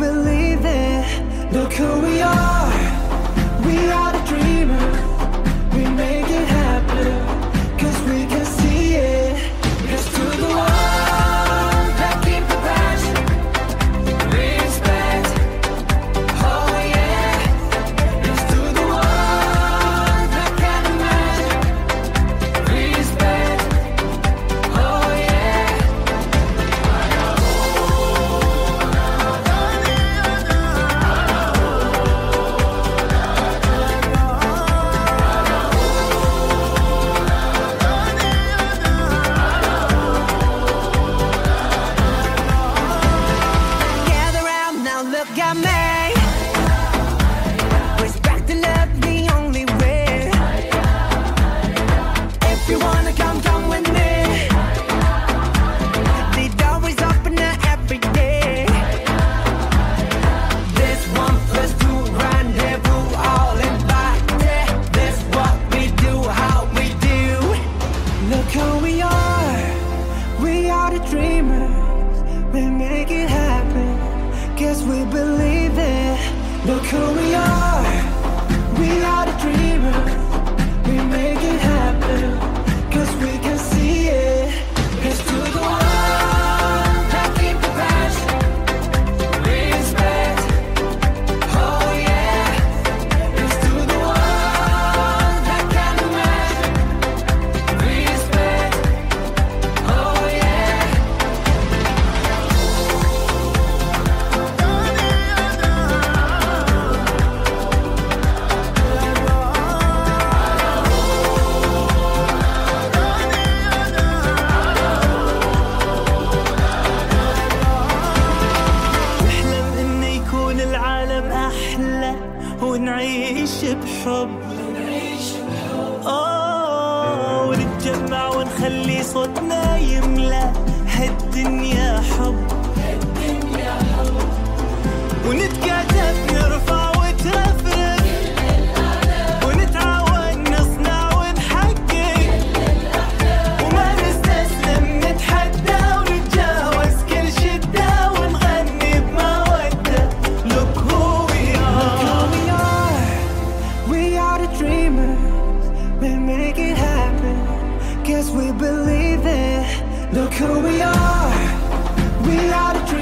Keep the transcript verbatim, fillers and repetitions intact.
believe it. Look who we are. We are the dreamers. We make it happen, cause we can see it. It's to the ones that keep the passion, respect. Oh yeah. It's to the ones that can imagine, respect. Oh yeah. Gather round now, look at me. Respect and love the only way. If you wanna come, come with me. The door is open every day. This one plus two rendezvous, all invited. This what we do, how we do. Look who we are. We are the dreamers. We make it happen, cause we believe it. Look who we are. We are the dreamers. We make it happen, cause we can see it. It's to the ones that keep the passion, respect. Oh yeah. It's to the ones that can imagine, respect. Oh yeah. نحلم إنه يكون العالم أحلى ونعيش بحب. آه ونتجمع ونخلي صوتنا يملى هالدنيا حب. ونتكاتف نرفع وترفرف ونتعاون نصنع ونحقق وما نستسلم نتحدى ونتجاوز كل شدة ونغني بمودة. Look who we are. We are, we are the dreamers. We make it happen, cause we believe it. Look who we are. We are the dreamers.